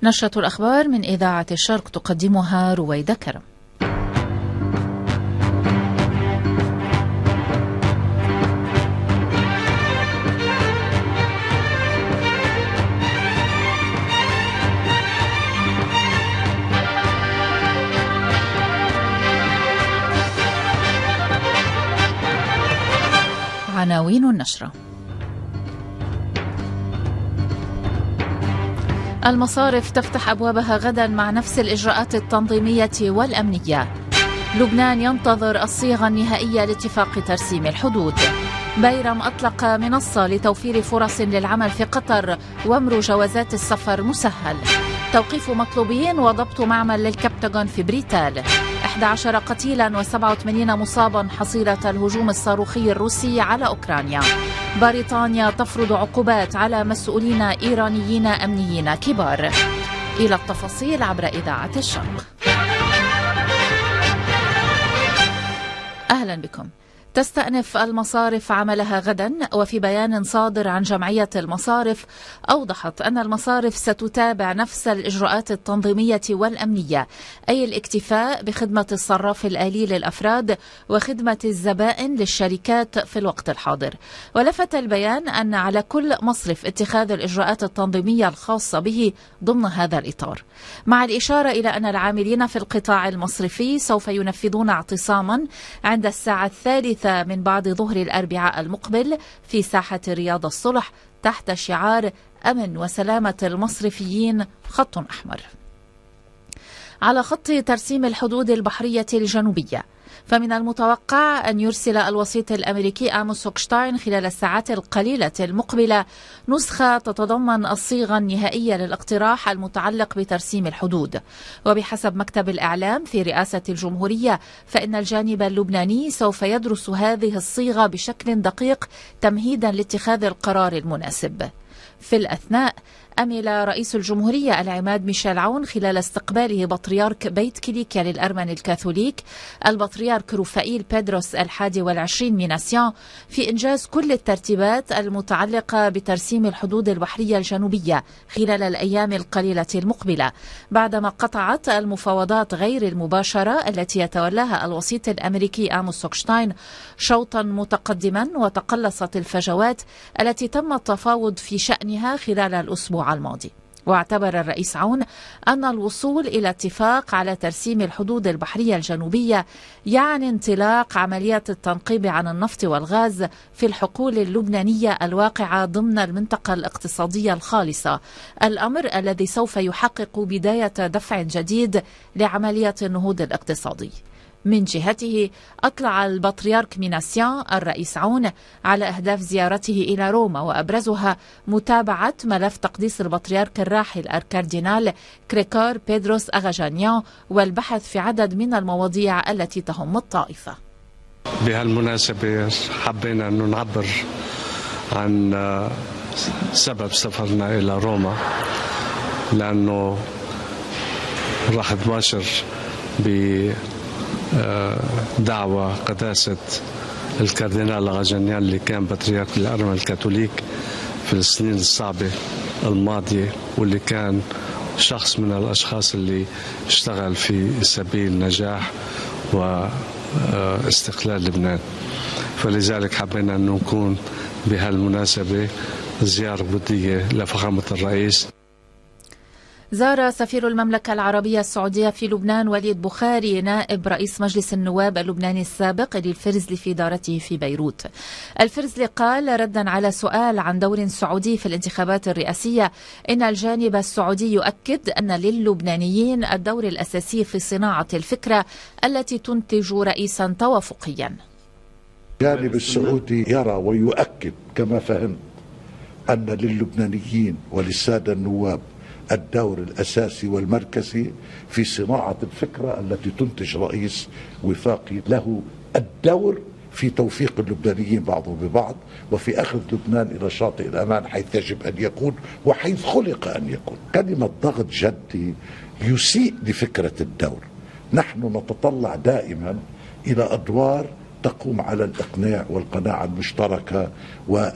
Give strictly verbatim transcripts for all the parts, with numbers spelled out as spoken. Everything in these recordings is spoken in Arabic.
نشرة الأخبار من إذاعة الشرق تقدمها رويدة كرم. عناوين النشرة: المصارف تفتح أبوابها غدا مع نفس الإجراءات التنظيمية والأمنية. لبنان ينتظر الصيغة النهائية لاتفاق ترسيم الحدود. بيرم أطلق منصة لتوفير فرص للعمل في قطر وامر جوازات السفر مسهل. توقيف مطلوبين وضبط معمل للكبتاغون في بريتال. أحد عشر قتيلا وسبعة وثمانين مصابا حصيلة الهجوم الصاروخي الروسي على أوكرانيا. بريطانيا تفرض عقوبات على مسؤولين إيرانيين أمنيين كبار. إلى التفاصيل عبر إذاعة الشرق. أهلا بكم. تستأنف المصارف عملها غدا، وفي بيان صادر عن جمعية المصارف أوضحت أن المصارف ستتابع نفس الإجراءات التنظيمية والأمنية، أي الاكتفاء بخدمة الصراف الآلي للأفراد وخدمة الزبائن للشركات في الوقت الحاضر. ولفت البيان أن على كل مصرف اتخاذ الإجراءات التنظيمية الخاصة به ضمن هذا الإطار، مع الإشارة إلى أن العاملين في القطاع المصرفي سوف ينفذون اعتصاما عند الساعة الثالثة من بعد ظهر الأربعاء المقبل في ساحة رياض الصلح تحت شعار أمن وسلامة المصرفيين خط أحمر. على خط ترسيم الحدود البحرية الجنوبية، فمن المتوقع أن يرسل الوسيط الأمريكي آموس هوكشتاين خلال الساعات القليلة المقبلة نسخة تتضمن الصيغة النهائية للاقتراح المتعلق بترسيم الحدود. وبحسب مكتب الإعلام في رئاسة الجمهورية، فإن الجانب اللبناني سوف يدرس هذه الصيغة بشكل دقيق تمهيدا لاتخاذ القرار المناسب. في الأثناء، أمل رئيس الجمهورية العماد ميشيل عون خلال استقباله بطريرك بيت كيليكيا للأرمن الكاثوليك البطريرك رفائيل بيدروس الحادي والعشرين ميناسيون في إنجاز كل الترتيبات المتعلقة بترسيم الحدود البحرية الجنوبية خلال الأيام القليلة المقبلة، بعدما قطعت المفاوضات غير المباشرة التي يتولاها الوسيط الأمريكي آموس هوكشتاين شوطا متقدما، وتقلصت الفجوات التي تم التفاوض في شأنها خلال الأسبوع الماضي. واعتبر الرئيس عون أن الوصول إلى اتفاق على ترسيم الحدود البحرية الجنوبية يعني انطلاق عملية التنقيب عن النفط والغاز في الحقول اللبنانية الواقعة ضمن المنطقة الاقتصادية الخالصة، الأمر الذي سوف يحقق بداية دفع جديد لعملية النهوض الاقتصادي. من جهته، أطلع البطريرك ميناسيون الرئيس عون على أهداف زيارته إلى روما، وأبرزها متابعة ملف تقديس البطريرك الراحل الكاردينال كريكور بيدروس أغاجانيان والبحث في عدد من المواضيع التي تهم الطائفة. بهالمناسبة حبينا أن نعبر عن سبب سفرنا إلى روما، لأنه راح تباشر ب دعوة قداسة الكاردينال أغاجانيان اللي كان بطريرك الأرمن الكاثوليك في السنين الصعبة الماضية، واللي كان شخص من الأشخاص اللي اشتغل في سبيل نجاح واستقلال لبنان. فلذلك حبينا أن نكون بهالمناسبة زيارة ودية لفخامة الرئيس. زار سفير المملكة العربية السعودية في لبنان وليد بخاري نائب رئيس مجلس النواب اللبناني السابق إلي الفرزلي في دارته في بيروت. الفرزلي قال ردا على سؤال عن دور سعودي في الانتخابات الرئاسية إن الجانب السعودي يؤكد أن للبنانيين الدور الأساسي في صناعة الفكرة التي تنتج رئيسا توافقيا. الجانب السعودي يرى ويؤكد كما فهمت أن للبنانيين وللسادة النواب الدور الأساسي والمركزي في صناعة الفكرة التي تنتج رئيس وفاقي له الدور في توفيق اللبنانيين بعضهم ببعض، وفي أخذ لبنان إلى شاطئ الأمان حيث يجب أن يكون وحيث خلق أن يكون. كلمة ضغط جدي يسيء لفكرة الدور. نحن نتطلع دائما إلى أدوار تقوم على الإقناع والقناعة المشتركة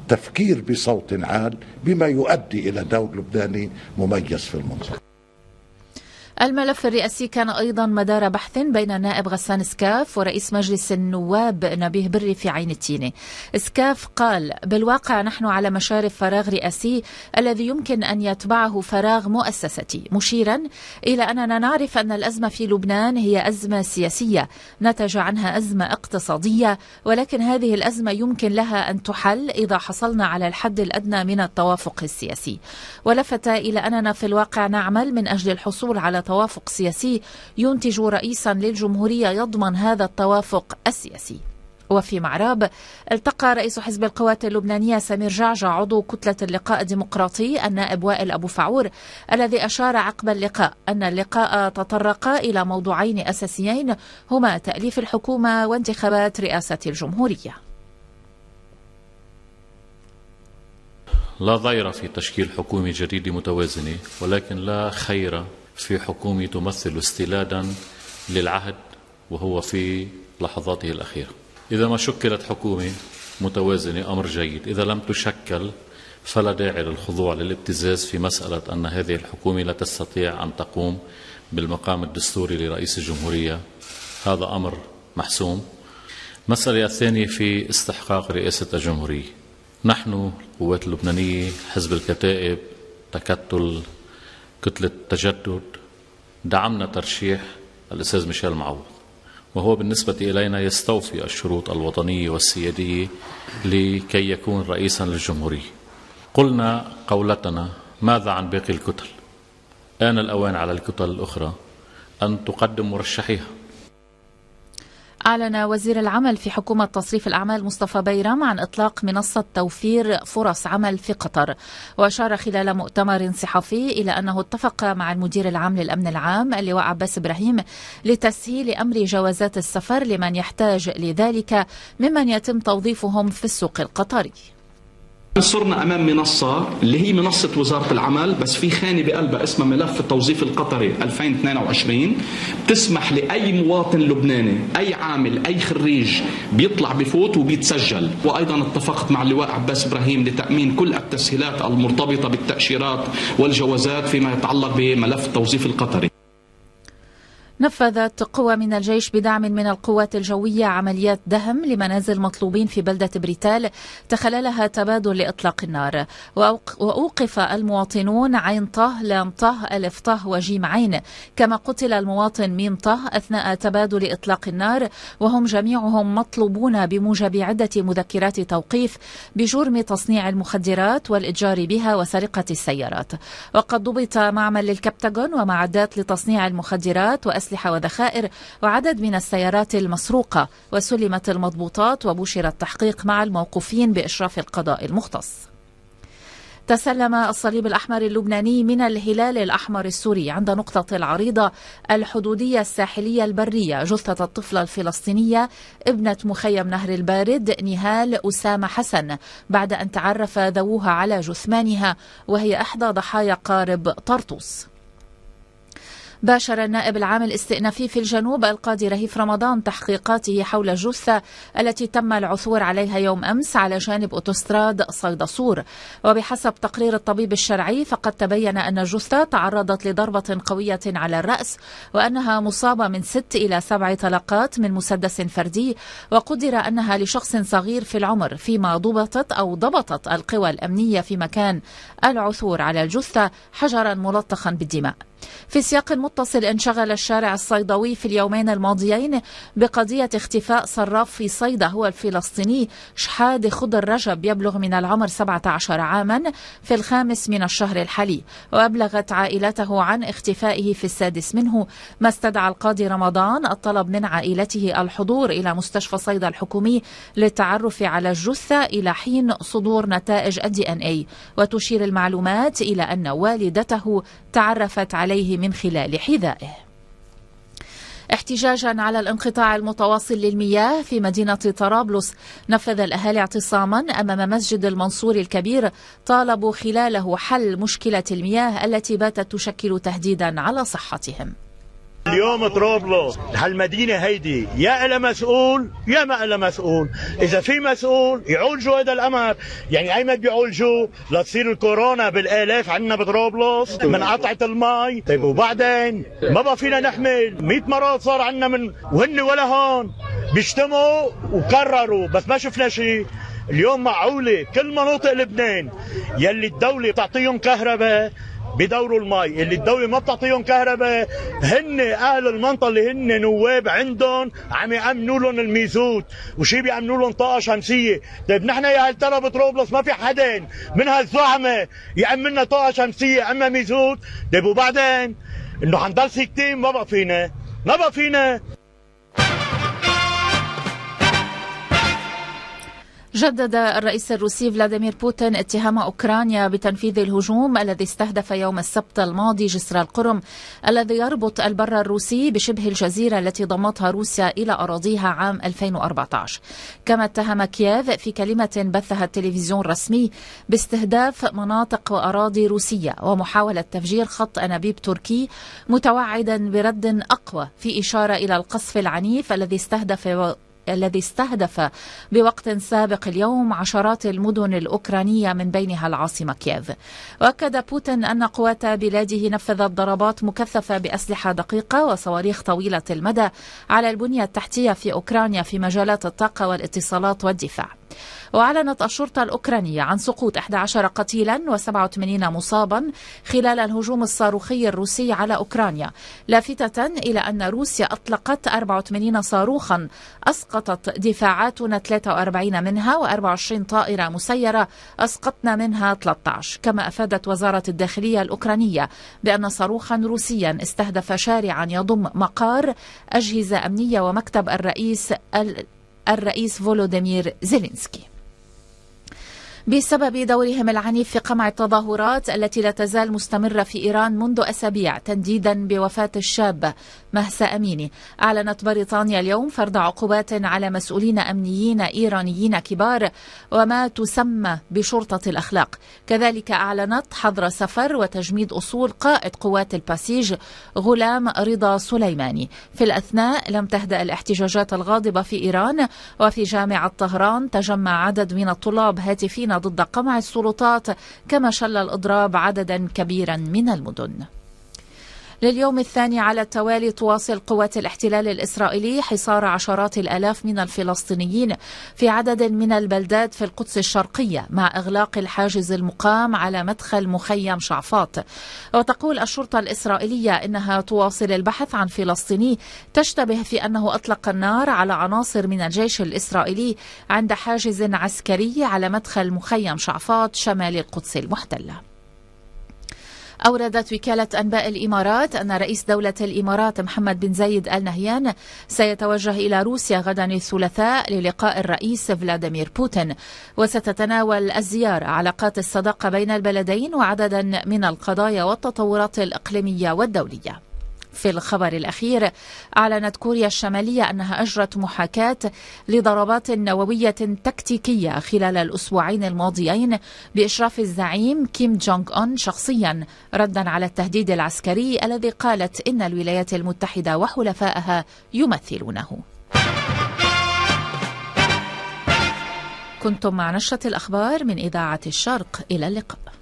تفكير بصوت عال بما يؤدي إلى دور لبناني مميز في المنطقة. الملف الرئاسي كان أيضا مدار بحث بين النائب غسان سكاف ورئيس مجلس النواب نبيه بري في عين التينة. سكاف قال: بالواقع نحن على مشارف فراغ رئاسي الذي يمكن أن يتبعه فراغ مؤسستي، مشيرا إلى أننا نعرف أن الأزمة في لبنان هي أزمة سياسية نتج عنها أزمة اقتصادية، ولكن هذه الأزمة يمكن لها أن تحل إذا حصلنا على الحد الأدنى من التوافق السياسي. ولفت إلى أننا في الواقع نعمل من أجل الحصول على توافق سياسي ينتج رئيسا للجمهورية يضمن هذا التوافق السياسي. وفي معراب التقى رئيس حزب القوات اللبنانية سمير جعجع عضو كتلة اللقاء الديمقراطي النائب وائل أبو فعور، الذي أشار عقب اللقاء أن اللقاء تطرق إلى موضوعين أساسيين هما تأليف الحكومة وانتخابات رئاسة الجمهورية. لا ضير في تشكيل حكومة جديدة متوازنة، ولكن لا خير في حكومة تمثل استلادا للعهد وهو في لحظاته الأخيرة. إذا ما شكلت حكومة متوازنة أمر جيد، إذا لم تشكل فلا داعي للخضوع للابتزاز في مسألة أن هذه الحكومة لا تستطيع أن تقوم بالمقام الدستوري لرئيس الجمهورية. هذا أمر محسوم. المسألة الثانية في استحقاق رئاسة الجمهورية. نحن القوات اللبنانية، حزب الكتائب، تكتل، كتلة تجدد، دعمنا ترشيح الأستاذ ميشيل معوض، وهو بالنسبة إلينا يستوفي الشروط الوطنية والسيادية لكي يكون رئيسا للجمهورية. قلنا قولتنا: ماذا عن باقي الكتل؟ آن الأوان على الكتل الأخرى أن تقدم مرشحيها. أعلن وزير العمل في حكومة تصريف الأعمال مصطفى بيرم عن إطلاق منصة توفير فرص عمل في قطر، وأشار خلال مؤتمر صحفي إلى أنه اتفق مع المدير العام للأمن العام اللواء عباس إبراهيم لتسهيل أمر جوازات السفر لمن يحتاج لذلك ممن يتم توظيفهم في السوق القطري. صرنا أمام منصة اللي هي منصة وزارة العمل، بس في خانة بقلبها اسمها ملف التوظيف القطري ألفين واثنين وعشرين، بتسمح لأي مواطن لبناني، أي عامل، أي خريج بيطلع بفوت وبيتسجل. وأيضا اتفقت مع اللواء عباس إبراهيم لتأمين كل التسهيلات المرتبطة بالتأشيرات والجوازات فيما يتعلق بملف التوظيف القطري. نفذت قوى من الجيش بدعم من القوات الجوية عمليات دهم لمنازل مطلوبين في بلدة بريتال تخللها تبادل لإطلاق النار، وأوقف المواطنون عين طه لام طه ألف طه وجيم عين، كما قتل المواطن ميم طه أثناء تبادل إطلاق النار، وهم جميعهم مطلوبون بموجب عدة مذكرات توقيف بجرم تصنيع المخدرات والإتجار بها وسرقة السيارات. وقد ضبط معمل للكبتاغون ومعدات لتصنيع المخدرات وأسلحة أسلحة وذخائر وعدد من السيارات المسروقة، وسلمت المضبوطات وبشر التحقيق مع الموقوفين بإشراف القضاء المختص. تسلم الصليب الأحمر اللبناني من الهلال الأحمر السوري عند نقطة العريضة الحدودية الساحلية البرية جثة الطفلة الفلسطينية ابنة مخيم نهر البارد نهال أسامة حسن، بعد أن تعرف ذووها على جثمانها، وهي إحدى ضحايا قارب طرطوس. باشر النائب العام الاستئنافي في الجنوب القاضي رهيف رمضان تحقيقاته حول الجثة التي تم العثور عليها يوم أمس على جانب أوتوستراد صيدا صور. وبحسب تقرير الطبيب الشرعي فقد تبين أن الجثة تعرضت لضربة قوية على الرأس، وأنها مصابة من ست إلى سبع طلقات من مسدس فردي، وقدر أنها لشخص صغير في العمر، فيما ضبطت أو ضبطت القوى الأمنية في مكان العثور على الجثة حجرا ملطخا بالدماء. في سياق متصل انشغل الشارع الصيدوي في اليومين الماضيين بقضية اختفاء صراف في صيدا هو الفلسطيني شحاد خضر رجب يبلغ من العمر سبعة عشر عاما في الخامس من الشهر الحالي، وأبلغت عائلته عن اختفائه في السادس منه، ما استدعى القاضي رمضان الطلب من عائلته الحضور إلى مستشفى صيدا الحكومي للتعرف على الجثة إلى حين صدور نتائج الدي ان اي. وتشير المعلومات إلى أن والدته تعرفت عليه من خلال حذائه. احتجاجا على الانقطاع المتواصل للمياه في مدينة طرابلس، نفذ الأهالي اعتصاما أمام مسجد المنصور الكبير طالبوا خلاله حل مشكلة المياه التي باتت تشكل تهديدا على صحتهم. اليوم طرابلس هالمدينة هيدي يا إلها مسؤول يا ما إلها مسؤول. إذا في مسؤول يعولجوا هذا الأمر، يعني أي ما بيعولجوا لتصير الكورونا بالآلاف عندنا بطرابلس من قطعة المي. طيب وبعدين ما بقى فينا نحمل مئة مرات صار عندنا من وهن ولا هون بيجتمعوا وكرروا بس ما شفنا شيء. اليوم معقولة كل مناطق لبنان يلي الدولة بتعطيهم كهرباء بدوروا المي، اللي الدولة ما بتعطيهم كهرباء هن اهل المنطقة اللي هن نواب عندهم عم يأمنوا لهم الميزوت وشي بيأمنوا لهم طاقة شمسية. طيب نحن يا هل ترى بطرابلس ما في حدا من هالزعمة يأمن لنا طاقة شمسية اما ميزوت؟ طيب وبعدين انه حنضل ساكتين؟ ما بقى فينا ما بقى فينا. جدد الرئيس الروسي فلاديمير بوتين اتهام أوكرانيا بتنفيذ الهجوم الذي استهدف يوم السبت الماضي جسر القرم الذي يربط البر الروسي بشبه الجزيرة التي ضمتها روسيا إلى أراضيها عام ألفين وأربعة عشر. كما اتهم كييف في كلمة بثها التلفزيون الرسمي باستهداف مناطق وأراضي روسية ومحاولة تفجير خط أنابيب تركي، متوعدا برد أقوى في إشارة إلى القصف العنيف الذي استهدف الذي استهدف بوقت سابق اليوم عشرات المدن الأوكرانية من بينها العاصمة كييف. وأكد بوتين أن قوات بلاده نفذت ضربات مكثفة بأسلحة دقيقة وصواريخ طويلة المدى على البنية التحتية في أوكرانيا في مجالات الطاقة والاتصالات والدفاع. وأعلنت الشرطة الأوكرانية عن سقوط أحد عشر قتيلا وسبعة وثمانين مصابا خلال الهجوم الصاروخي الروسي على أوكرانيا، لافتة إلى أن روسيا أطلقت أربعة وثمانين صاروخا أسقطت دفاعاتنا ثلاثة وأربعين منها وأربعة وعشرين طائرة مسيرة أسقطنا منها ثلاثة عشر. كما أفادت وزارة الداخلية الأوكرانية بأن صاروخا روسيا استهدف شارعا يضم مقار أجهزة أمنية ومكتب الرئيس الرئيس فولوديمير زيلينسكي. بسبب دورهم العنيف في قمع التظاهرات التي لا تزال مستمرة في إيران منذ أسابيع تنديدا بوفاة الشابة مهسا أميني، أعلنت بريطانيا اليوم فرض عقوبات على مسؤولين أمنيين إيرانيين كبار وما تسمى بشرطة الأخلاق. كذلك أعلنت حظر سفر وتجميد أصول قائد قوات الباسيج غلام رضا سليماني. في الأثناء لم تهدأ الاحتجاجات الغاضبة في إيران، وفي جامعة طهران تجمع عدد من الطلاب هاتفين ضد قمع السلطات، كما شل الإضراب عددا كبيرا من المدن. لليوم الثاني على التوالي تواصل قوات الاحتلال الإسرائيلي حصار عشرات الآلاف من الفلسطينيين في عدد من البلدات في القدس الشرقية مع إغلاق الحاجز المقام على مدخل مخيم شعفاط. وتقول الشرطة الإسرائيلية إنها تواصل البحث عن فلسطيني تشتبه في أنه أطلق النار على عناصر من الجيش الإسرائيلي عند حاجز عسكري على مدخل مخيم شعفاط شمال القدس المحتلة. أوردت وكالة أنباء الإمارات أن رئيس دولة الإمارات محمد بن زايد آل نهيان سيتوجه إلى روسيا غدا الثلاثاء للقاء الرئيس فلاديمير بوتين، وستتناول الزيارة علاقات الصداقة بين البلدين وعددا من القضايا والتطورات الإقليمية والدولية. في الخبر الأخير، أعلنت كوريا الشمالية أنها أجرت محاكاة لضربات نووية تكتيكية خلال الأسبوعين الماضيين بإشراف الزعيم كيم جونغ أون شخصيا، ردا على التهديد العسكري الذي قالت إن الولايات المتحدة وحلفائها يمثلونه. كنتم مع نشرة الأخبار من إذاعة الشرق، إلى اللقاء.